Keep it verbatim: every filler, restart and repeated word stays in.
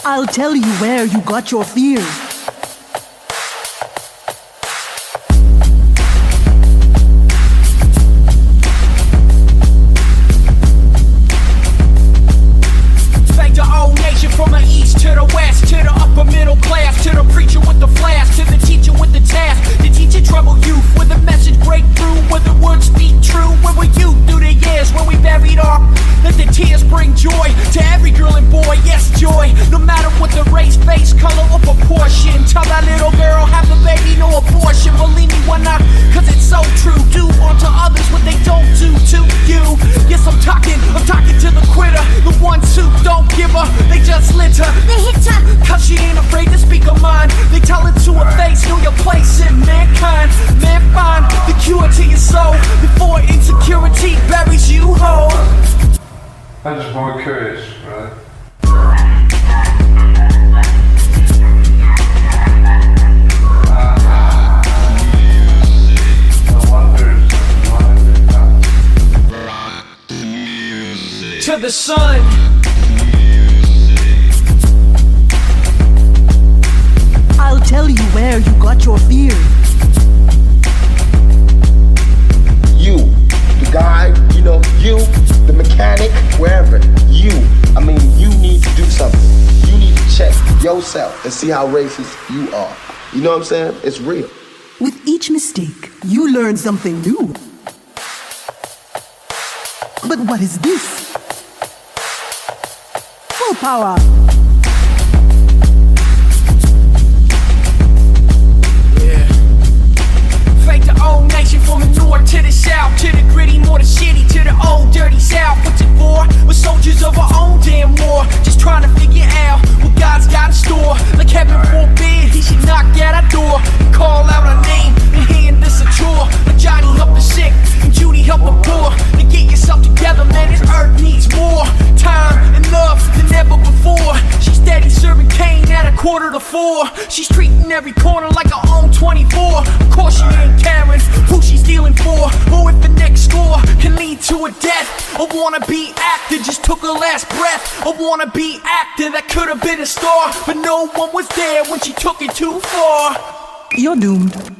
I'll tell you where you got your fear. Thank the old nation from the east to the west, to the upper middle class, to the preacher with the flash, to the teacher with the task, the teacher trouble youth with the message break through, where the words speak true, where we you through the years, where we buried our, let the tears bring joy to every girl and boy, yes joy, no matter what the race, face, color or proportion. Tell that little girl have a baby, no abortion. Believe me when I, cause it's so true. Do unto others what they don't do to you. Yes, I'm talking, I'm talking to the quitter, the ones who don't give her, they just litter, they hit her, cause she ain't afraid to speak her mind. They tell it to her face, know your place in mankind. Man, find the cure to your soul before insecurity buries you whole. I'm just more curious, right? To the sun. I'll tell you where you got your fear. You, the guy, you know, you, the mechanic, wherever, you, I mean, you need to do something. You need to check yourself and see how racist you are. You know what I'm saying? It's real. With each mistake, you learn something new. But what is this? Full power. Old nation from the north to the south, to the gritty, more the shitty, to the old dirty south. What's it for? We're soldiers of our own damn war, just trying to figure out what God's got in store. Like heaven forbid, he should knock at our door and call out our name and hand us a chore. Like Johnny help the sick and Judy help the poor. To get yourself together, man, this earth needs more time and love than ever before. She's steady serving Kane at a quarter to four. She's treating every corner like her own twenty-four. Of course she ain't caring who she's dealing for, or if the next score can lead to a death. A wannabe actor just took her last breath. A wannabe actor that could have been a star, but no one was there when she took it too far. You're doomed.